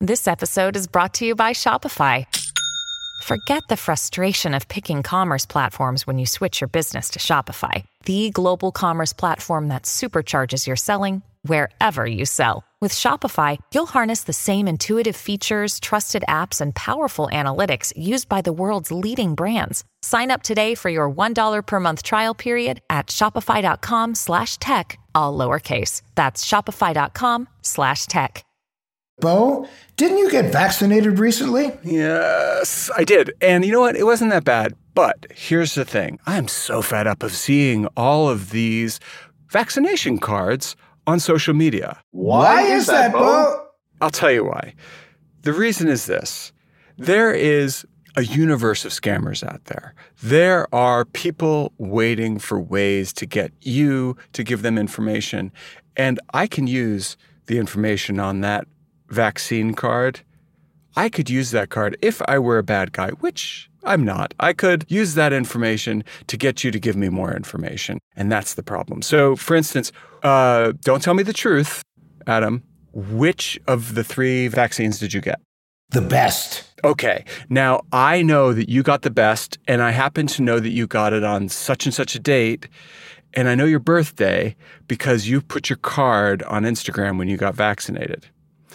This episode is brought to you by Shopify. Forget the frustration of picking commerce platforms when you switch your business to Shopify, the global commerce platform that supercharges your selling wherever you sell. With Shopify, you'll harness the same intuitive features, trusted apps, and powerful analytics used by the world's leading brands. Sign up today for your $1 per month trial period at shopify.com/tech, all lowercase. That's shopify.com/tech. Bo, didn't you get vaccinated recently? Yes, I did. And you know what? It wasn't that bad. But here's the thing. I'm so fed up of seeing all of these vaccination cards on social media. Why is that, Bo? I'll tell you why. The reason is this. There is a universe of scammers out there. There are people waiting for ways to get you to give them information. And I can use the information on that vaccine card. I could use that card if I were a bad guy, which I'm not. I could use that information to get you to give me more information. And that's the problem. So, for instance, don't tell me the truth, Adam. Which of the 3 vaccines did you get? The best. Okay. Now, I know that you got the best, and I happen to know that you got it on such and such a date. And I know your birthday because you put your card on Instagram when you got vaccinated.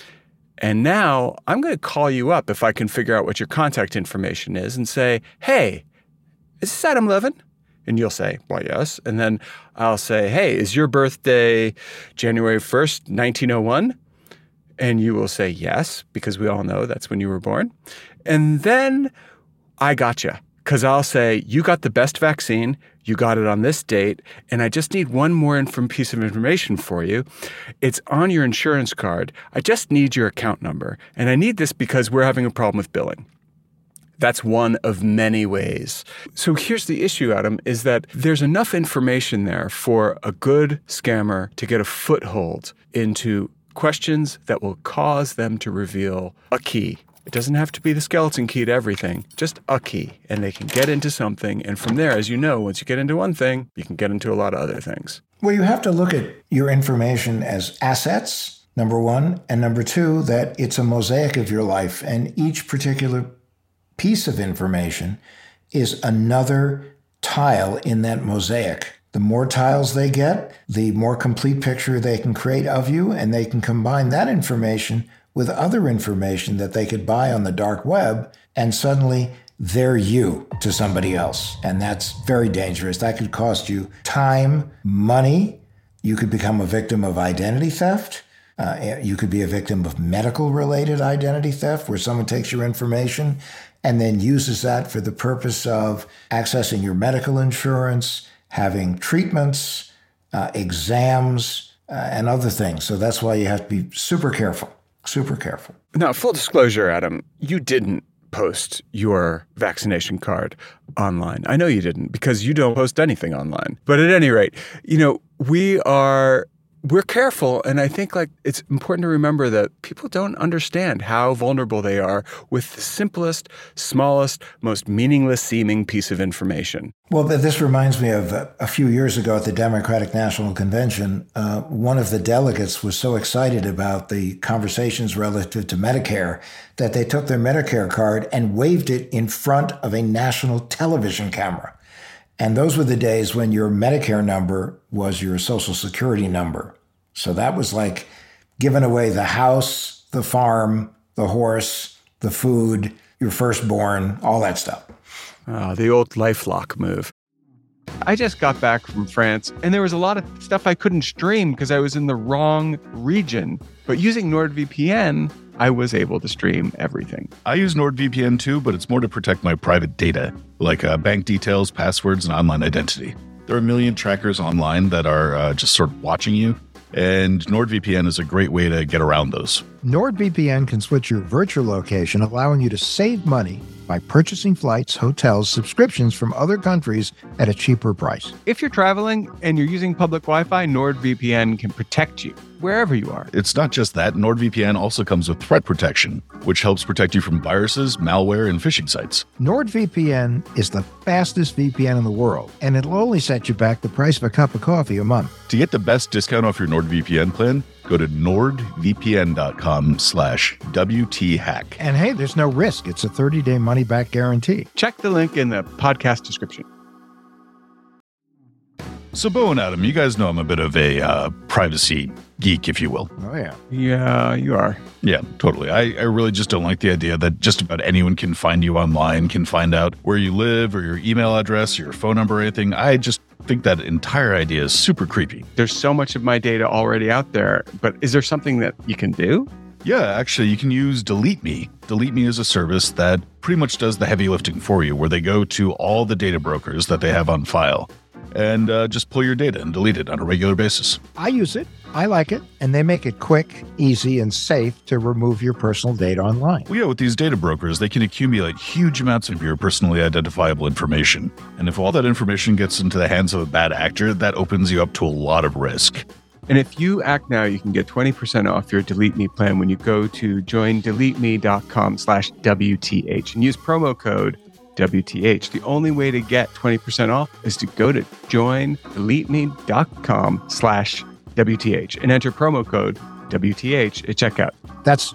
And now I'm going to call you up if I can figure out what your contact information is and say, hey, is this Adam Levin? And you'll say, well, yes. And then I'll say, hey, is your birthday January 1st, 1901? And you will say yes, because we all know that's when you were born. And then I gotcha, because I'll say, you got the best vaccine, you got it on this date, and I just need one more piece of information for you. It's on your insurance card. I just need your account number. And I need this because we're having a problem with billing. That's one of many ways. So here's the issue, Adam, is that there's enough information there for a good scammer to get a foothold into questions that will cause them to reveal a key. It doesn't have to be the skeleton key to everything, just a key. And they can get into something. And from there, as you know, once you get into one thing, you can get into a lot of other things. Well, you have to look at your information as assets, number one. And number two, that it's a mosaic of your life. And each particular piece of information is another tile in that mosaic. The more tiles they get, the more complete picture they can create of you, and they can combine that information with other information that they could buy on the dark web, and suddenly they're you to somebody else. And that's very dangerous. That could cost you time, money. You could become a victim of identity theft. You could be a victim of medical-related identity theft, where someone takes your information and then uses that for the purpose of accessing your medical insurance, having treatments, exams, and other things. So that's why you have to be super careful. Super careful. Now, full disclosure, Adam, you didn't post your vaccination card online. I know you didn't, because you don't post anything online. But at any rate, you know, we're careful. And I think it's important to remember that people don't understand how vulnerable they are with the simplest, smallest, most meaningless seeming piece of information. Well, this reminds me of a few years ago at the Democratic National Convention. One of the delegates was so excited about the conversations relative to Medicare that they took their Medicare card and waved it in front of a national television camera. And those were the days when your Medicare number was your Social Security number. So that was like giving away the house, the farm, the horse, the food, your firstborn, all that stuff. The old LifeLock move. I just got back from France, and there was a lot of stuff I couldn't stream because I was in the wrong region. But using NordVPN, I was able to stream everything. I use NordVPN too, but it's more to protect my private data, like bank details, passwords, and online identity. There are a million trackers online that are just sort of watching you, and NordVPN is a great way to get around those. NordVPN can switch your virtual location, allowing you to save money by purchasing flights, hotels, subscriptions from other countries at a cheaper price. If you're traveling and you're using public Wi-Fi, NordVPN can protect you wherever you are. It's not just that. NordVPN also comes with threat protection, which helps protect you from viruses, malware, and phishing sites. NordVPN is the fastest VPN in the world, and it'll only set you back the price of a cup of coffee a month. To get the best discount off your NordVPN plan, Go to nordvpn.com/WTHack. And hey, there's no risk. It's a 30-day money-back guarantee. Check the link in the podcast description. So, Bo and Adam, you guys know I'm a bit of a privacy geek, if you will. Oh, yeah. Yeah, you are. Yeah, totally. I really just don't like the idea that just about anyone can find you online, can find out where you live or your email address or your phone number or anything. I just think that entire idea is super creepy. There's so much of my data already out there, but is there something that you can do? Yeah, actually, you can use Delete Me. Delete Me is a service that pretty much does the heavy lifting for you, where they go to all the data brokers that they have on file and just pull your data and delete it on a regular basis. I use it. I like it. And they make it quick, easy, and safe to remove your personal data online. Well, yeah, with these data brokers, they can accumulate huge amounts of your personally identifiable information. And if all that information gets into the hands of a bad actor, that opens you up to a lot of risk. And if you act now, you can get 20% off your Delete Me plan when you go to joindeleteme.com/WTH and use promo code WTH. The only way to get 20% off is to go to joindeleteme.com/WTH and enter promo code WTH at checkout. That's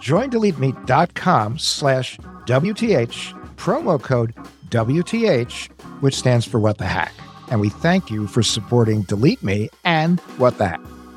joindeleteme.com/WTH, promo code WTH, which stands for What the Hack. And we thank you for supporting Delete Me and What the Hack.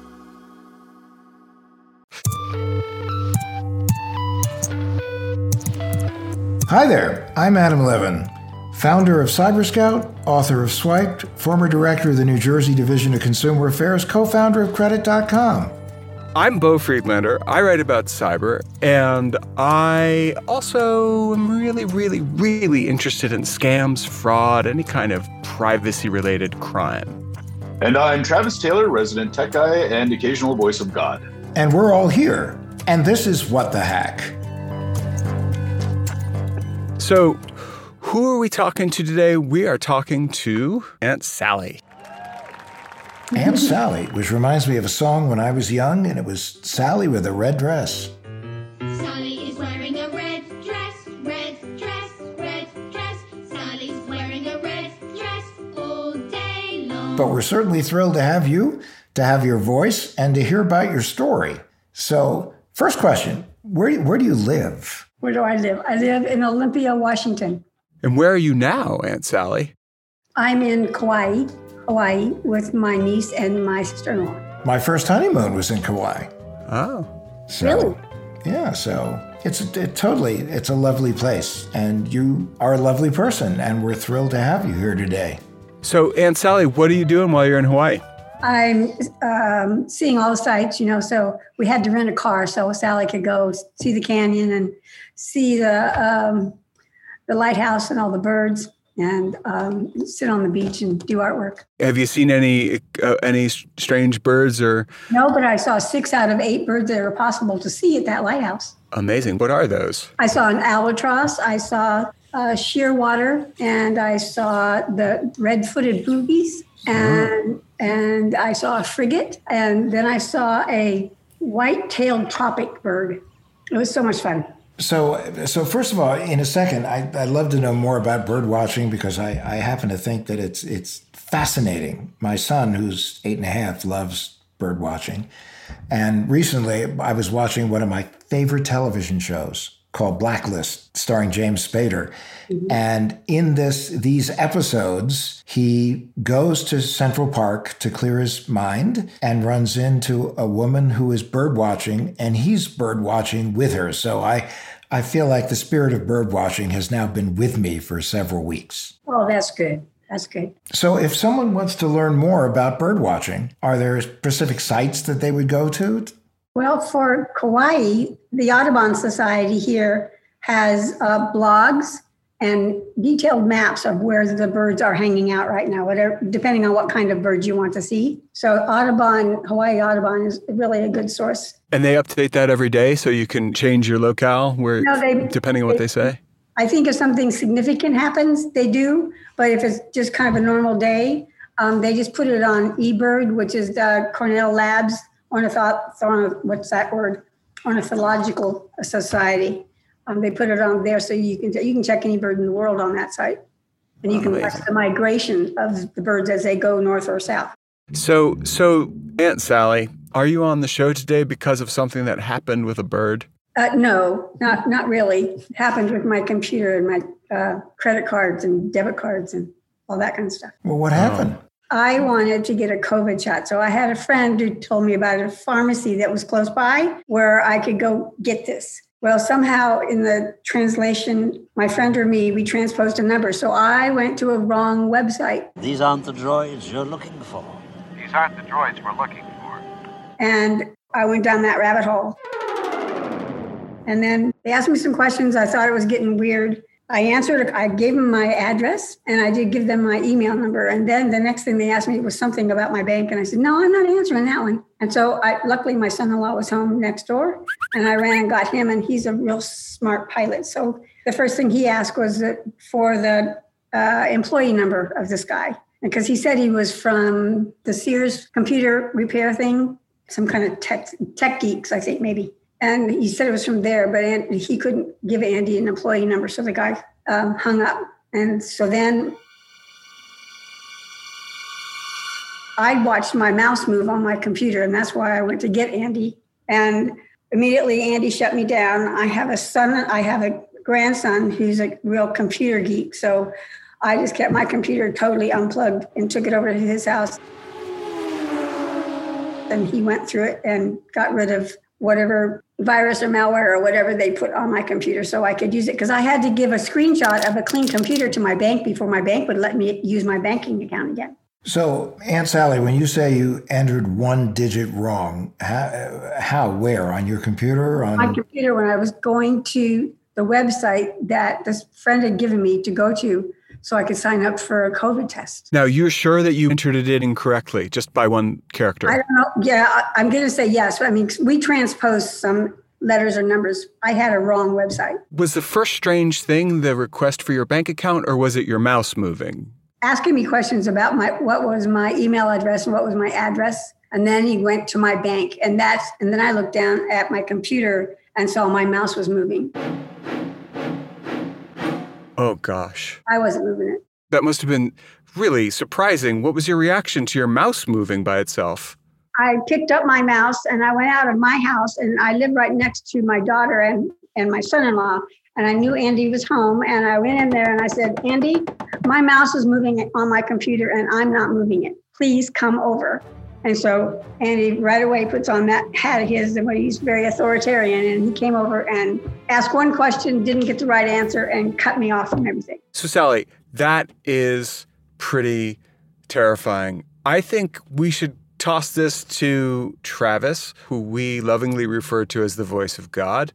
Hi there, I'm Adam Levin, founder of CyberScout, author of Swiped, former director of the New Jersey Division of Consumer Affairs, co-founder of Credit.com. I'm Bo Friedlander. I write about cyber, and I also am really interested in scams, fraud, any kind of privacy-related crime. And I'm Travis Taylor, resident tech guy and occasional voice of God. And we're all here, and this is What the Hack. So, who are we talking to today? We are talking to Aunt Sally. Aunt Sally, which reminds me of a song when I was young, and it was Sally with a red dress. Sally is wearing a red dress, red dress, red dress. Sally's wearing a red dress all day long. But we're certainly thrilled to have you, to have your voice, and to hear about your story. So, first question, where do you live? Where do I live? I live in Olympia, Washington. And where are you now, Aunt Sally? I'm in Kauai, Hawaii, with my niece and my sister-in-law. My first honeymoon was in Kauai. Oh. So, Really? Yeah, so it's a lovely place, and you are a lovely person, and we're thrilled to have you here today. So, Aunt Sally, what are you doing while you're in Hawaii? I'm seeing all the sights, so we had to rent a car so Sally could go see the canyon and see the lighthouse and all the birds and sit on the beach and do artwork. Have you seen any strange birds or? No, but I saw 6 out of 8 birds that are possible to see at that lighthouse. Amazing. What are those? I saw an albatross, I saw shearwater, and I saw the red-footed boobies, and I saw a frigate, and then I saw a white-tailed tropic bird. It was so much fun. So first of all, in a second, I'd love to know more about bird watching because I happen to think that it's fascinating. My son, who's 8.5, loves bird watching. And recently I was watching one of my favorite television shows called Blacklist, starring James Spader. Mm-hmm. And in these episodes, he goes to Central Park to clear his mind and runs into a woman who is bird watching, and he's bird watching with her. So I feel like the spirit of bird watching has now been with me for several weeks. Oh, that's good. That's good. So if someone wants to learn more about bird watching, are there specific sites that they would go to? Well, for Kauai, the Audubon Society here has blogs and detailed maps of where the birds are hanging out right now, whatever, depending on what kind of birds you want to see. So Hawaii Audubon is really a good source. And they update that every day so you can change your locale depending on what they say? I think if something significant happens, they do. But if it's just kind of a normal day, they just put it on eBird, which is the Cornell Labs Ornithological Society. They put it on there so you can check any bird in the world on that site. And you can watch the migration of the birds as they go north or south. So Aunt Sally, Are you on the show today because of something that happened with a bird? No, not really. It happened with my computer and my credit cards and debit cards and all that kind of stuff. Well, what happened? I wanted to get a COVID shot. So I had a friend who told me about a pharmacy that was close by where I could go get this. Well, somehow in the translation, my friend or me, we transposed a number. So I went to a wrong website. These aren't the droids you're looking for. These aren't the droids we're looking for. And I went down that rabbit hole. And then they asked me some questions. I thought it was getting weird. I answered, I gave them my address and I did give them my email number. And then the next thing they asked me was something about my bank. And I said, no, I'm not answering that one. And so luckily my son-in-law was home next door and I ran and got him and he's a real smart pilot. So the first thing he asked was for the employee number of this guy. Because he said he was from the Sears computer repair thing, some kind of tech geeks, I think maybe. And he said it was from there, but he couldn't give Andy an employee number. So the guy hung up. And so then I watched my mouse move on my computer. And that's why I went to get Andy. And immediately Andy shut me down. I have a grandson who's a real computer geek. So I just kept my computer totally unplugged and took it over to his house. And he went through it and got rid of whatever virus or malware or whatever they put on my computer so I could use it. Because I had to give a screenshot of a clean computer to my bank before my bank would let me use my banking account again. So, Aunt Sally, when you say you entered one digit wrong, where? On your computer? On my computer, when I was going to the website that this friend had given me to go to so I could sign up for a COVID test. Now, you're sure that you entered it incorrectly, just by one character? I don't know. Yeah, I'm going to say yes. I mean, we transposed some letters or numbers. I had a wrong website. Was the first strange thing the request for your bank account, or was it your mouse moving? Asking me questions about what was my email address and what was my address. And then he went to my bank. And then I looked down at my computer and saw my mouse was moving. Oh, gosh. I wasn't moving it. That must have been really surprising. What was your reaction to your mouse moving by itself? I picked up my mouse and I went out of my house, and I live right next to my daughter and my son-in-law. And I knew Andy was home. And I went in there and I said, Andy, my mouse is moving on my computer and I'm not moving it. Please come over. And so Andy right away puts on that hat of his, and he's very authoritarian. And he came over and asked one question, didn't get the right answer, and cut me off from everything. So, Sally, that is pretty terrifying. I think we should toss this to Travis, who we lovingly refer to as the voice of God.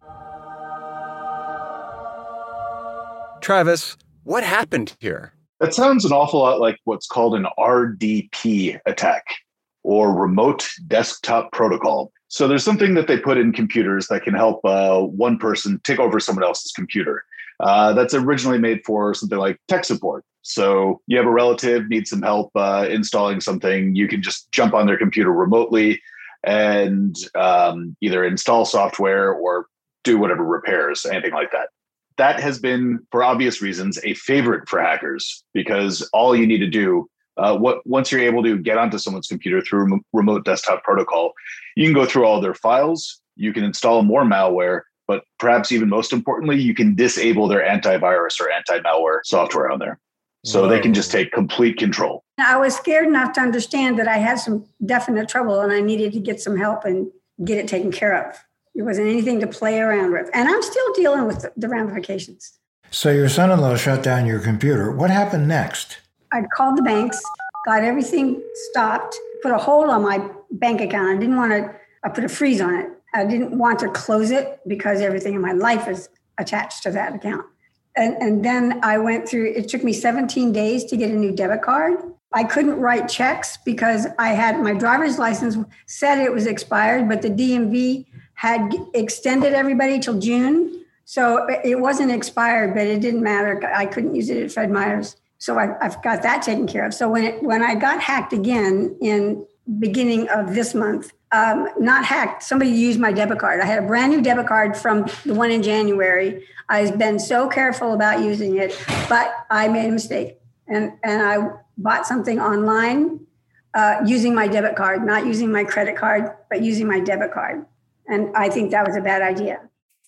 Travis, what happened here? That sounds an awful lot like what's called an RDP attack, or remote desktop protocol. So there's something that they put in computers that can help one person take over someone else's computer. That's originally made for something like tech support. So you have a relative, needs some help installing something, you can just jump on their computer remotely and either install software or do whatever repairs, anything like that. That has been, for obvious reasons, a favorite for hackers, because all you need to do once you're able to get onto someone's computer through remote desktop protocol, you can go through all their files, you can install more malware, but perhaps even most importantly, you can disable their antivirus or anti-malware software on there. So they can just take complete control. I was scared enough to understand that I had some definite trouble and I needed to get some help and get it taken care of. It wasn't anything to play around with. And I'm still dealing with the ramifications. So your son-in-law shut down your computer. What happened next? I called the banks, got everything stopped, put a hold on my bank account. I put a freeze on it. I didn't want to close it because everything in my life is attached to that account. And then I went through, it took me 17 days to get a new debit card. I couldn't write checks because I had my driver's license said it was expired, but the DMV had extended everybody till June. So it wasn't expired, but it didn't matter. I couldn't use it at Fred Meyer's. So I've got that taken care of. So when I got hacked again in beginning of this month, not hacked, somebody used my debit card. I had a brand new debit card from the one in January. I've been so careful about using it, but I made a mistake. And I bought something online using my debit card, not using my credit card, but using my debit card. And I think that was a bad idea.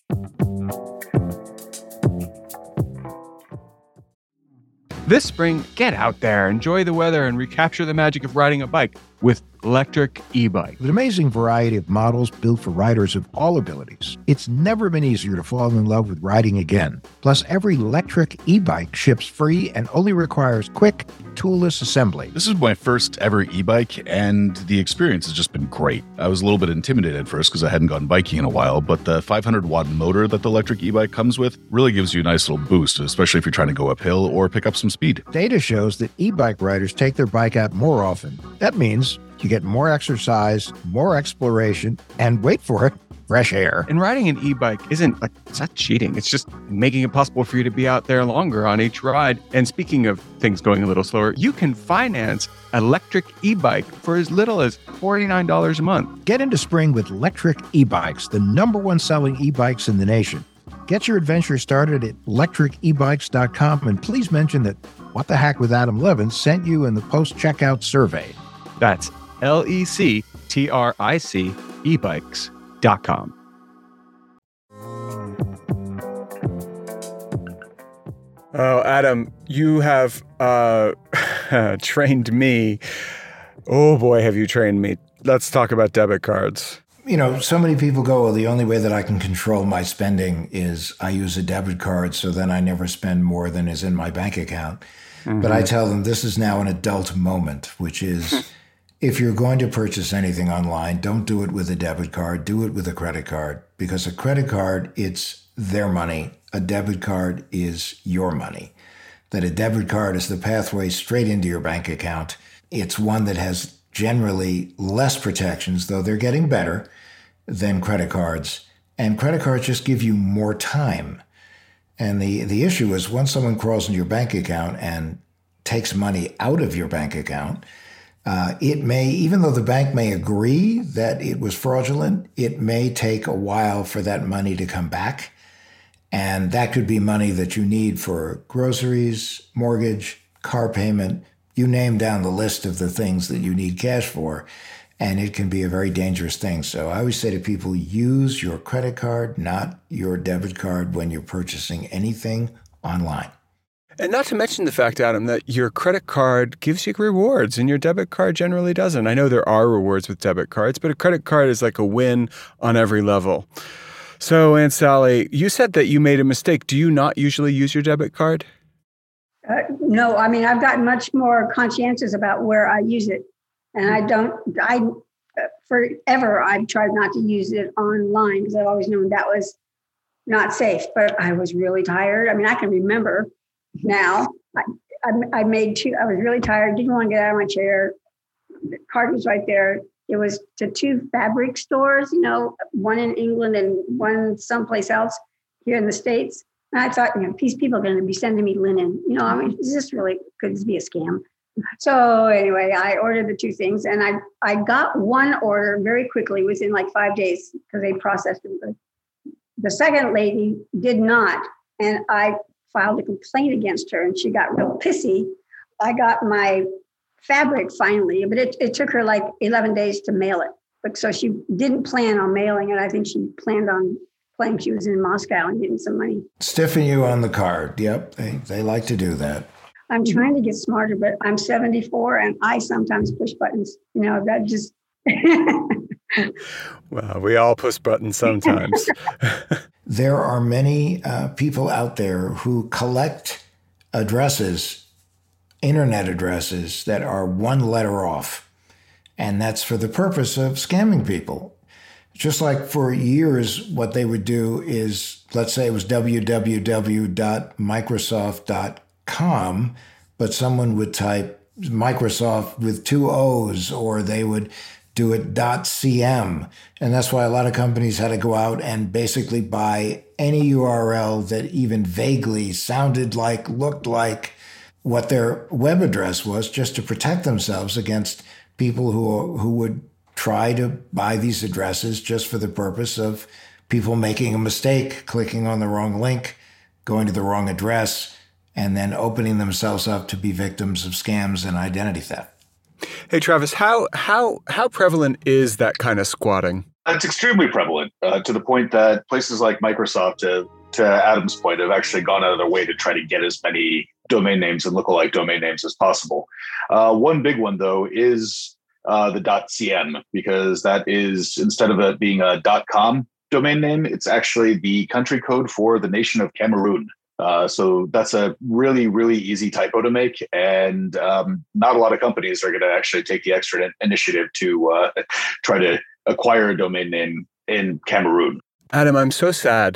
This spring, get out there, enjoy the weather, and recapture the magic of riding a bike with electric e-bike. With an amazing variety of models built for riders of all abilities, it's never been easier to fall in love with riding again. Plus, every electric e-bike ships free and only requires quick, toolless assembly. This is my first ever e-bike, and the experience has just been great. I was a little bit intimidated at first because I hadn't gone biking in a while, but the 500-watt motor that the electric e-bike comes with really gives you a nice little boost, especially if you're trying to go uphill or pick up some speed. Data shows that e-bike riders take their bike out more often. That means you get more exercise, more exploration, and wait for it, fresh air. And riding an e-bike it's not cheating. It's just making it possible for you to be out there longer on each ride. And speaking of things going a little slower, you can finance electric e-bike for as little as $49 a month. Get into spring with electric e-bikes, the #1 selling e-bikes in the nation. Get your adventure started at electricebikes.com, and please mention that What the Hack with Adam Levin sent you in the post-checkout survey. That's LECTRIC ebikes.com. Oh, Adam, you have trained me. Oh boy, have you trained me. Let's talk about debit cards. You know, so many people go, well, the only way that I can control my spending is I use a debit card, so then I never spend more than is in my bank account. Mm-hmm. But I tell them this is now an adult moment, which is if you're going to purchase anything online, don't do it with a debit card, do it with a credit card, because a credit card, it's their money. A debit card is your money. That a debit card is the pathway straight into your bank account. It's one that has generally less protections, though they're getting better, than credit cards. And credit cards just give you more time. And the issue is once someone crawls into your bank account and takes money out of your bank account, it may, even though the bank may agree that it was fraudulent, it may take a while for that money to come back. And that could be money that you need for groceries, mortgage, car payment. You name down the list of the things that you need cash for, and it can be a very dangerous thing. So I always say to people, use your credit card, not your debit card, when you're purchasing anything online. And not to mention the fact, Adam, that your credit card gives you rewards and your debit card generally doesn't. I know there are rewards with debit cards, but a credit card is like a win on every level. So, Aunt Sally, you said that you made a mistake. Do you not usually use your debit card? No, I mean, I've gotten much more conscientious about where I use it. And forever, I've tried not to use it online because I've always known that was not safe. But I was really tired. I mean, I can remember now, I was really tired, didn't want to get out of my chair. The card was right there. It was to 2 fabric stores, one in England and one someplace else here in the States. And I thought, these people are going to be sending me linen. Is this really, could this be a scam? So anyway, I ordered the 2 things and I got one order very quickly within like 5 days because they processed it. The second lady did not. And I filed a complaint against her and she got real pissy. I got my fabric finally, but it took her like 11 days to mail it. But so she didn't plan on mailing it. I think she planned on claiming she was in Moscow and getting some money. Stiffen you on the card. Yep, they like to do that. I'm trying to get smarter, but I'm 74 and I sometimes push buttons. That just... Well, we all push buttons sometimes. There are many people out there who collect addresses, internet addresses that are one letter off. And that's for the purpose of scamming people. Just like for years, what they would do is, let's say it was www.microsoft.com, but someone would type Microsoft with 2 O's, or they would do it .cm. And that's why a lot of companies had to go out and basically buy any URL that even vaguely sounded like, looked like what their web address was, just to protect themselves against people who would try to buy these addresses just for the purpose of people making a mistake, clicking on the wrong link, going to the wrong address, and then opening themselves up to be victims of scams and identity theft. Hey, Travis, how prevalent is that kind of squatting? It's extremely prevalent to the point that places like Microsoft, to Adam's point, have actually gone out of their way to try to get as many domain names and lookalike domain names as possible. One big one, though, is the .cm, because that is, instead of it being a .com domain name, it's actually the country code for the nation of Cameroon. So that's a really, really easy typo to make. And not a lot of companies are going to actually take the extra initiative to try to acquire a domain name in Cameroon. Adam, I'm so sad.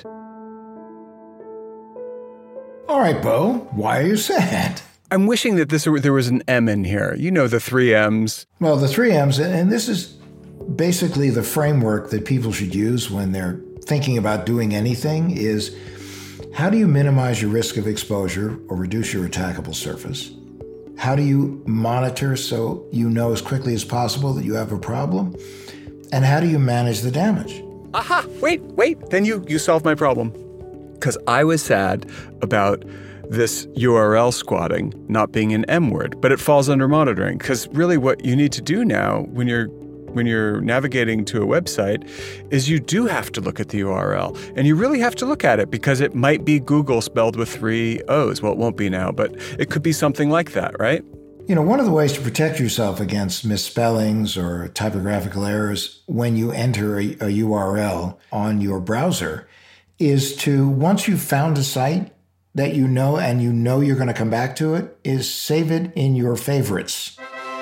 All right, Bo, why are you sad? I'm wishing that there was an M in here. You know, the 3 M's. Well, the 3 M's, and this is basically the framework that people should use when they're thinking about doing anything, is how do you minimize your risk of exposure or reduce your attackable surface? How do you monitor so you know as quickly as possible that you have a problem? And how do you manage the damage? Aha! Wait. Then you solved my problem. Because I was sad about this URL squatting not being an M word, but it falls under monitoring. Because really what you need to do now when you're navigating to a website is you do have to look at the URL. And you really have to look at it because it might be Google spelled with 3 O's. Well, it won't be now, but it could be something like that, right? You know, one of the ways to protect yourself against misspellings or typographical errors when you enter a URL on your browser is to, once you've found a site that you know and you know you're going to come back to it, is save it in your favorites.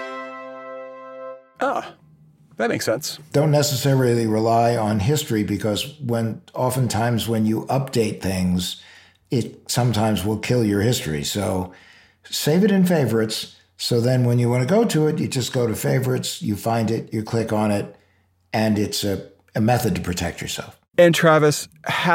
Ah, that makes sense. Don't necessarily rely on history, because oftentimes when you update things, it sometimes will kill your history. So save it in favorites. So then when you want to go to it, you just go to favorites, you find it, you click on it, and it's a method to protect yourself. And Travis,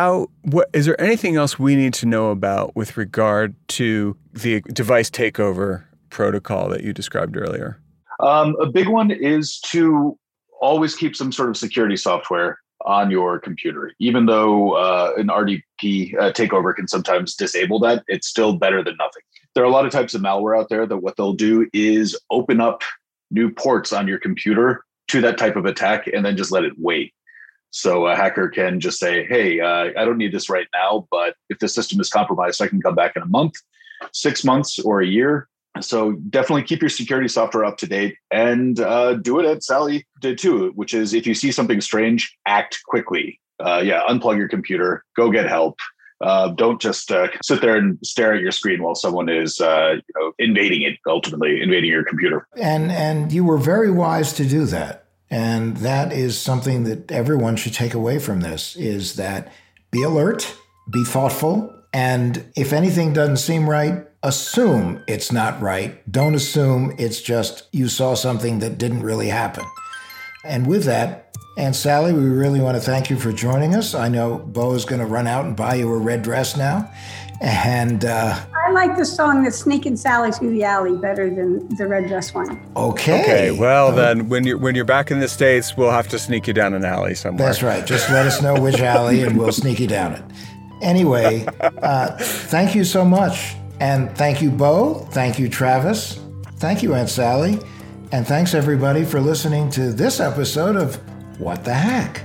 is there anything else we need to know about with regard to the device takeover protocol that you described earlier? A big one is to always keep some sort of security software on your computer. Even though an RDP takeover can sometimes disable that, it's still better than nothing. There are a lot of types of malware out there that what they'll do is open up new ports on your computer to that type of attack and then just let it wait. So a hacker can just say, hey, I don't need this right now, but if the system is compromised, I can come back in a month, 6 months, or a year. So definitely keep your security software up to date, and do it as Sally did too, which is if you see something strange, act quickly. Unplug your computer, go get help. Don't just sit there and stare at your screen while someone is invading your computer. And you were very wise to do that. And that is something that everyone should take away from this, is that be alert, be thoughtful, and if anything doesn't seem right, assume it's not right. Don't assume it's just you saw something that didn't really happen. And with that, Aunt Sally, we really want to thank you for joining us. I know Bo is going to run out and buy you a red dress now. And I like the song that's Sneaking Sally Through the Alley better than the red dress one. Okay. Well, then when you're back in the States, we'll have to sneak you down an alley somewhere. That's right. Just let us know which alley and we'll sneak you down it. Anyway, thank you so much. And thank you, Bo. Thank you, Travis. Thank you, Aunt Sally. And thanks, everybody, for listening to this episode of What the Hack?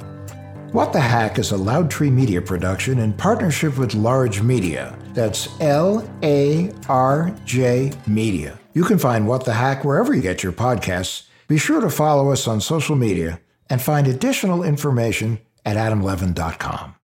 What the Hack is a Loudtree Media production in partnership with Large Media. That's LARJ Media. You can find What the Hack wherever you get your podcasts. Be sure to follow us on social media and find additional information at adamlevin.com.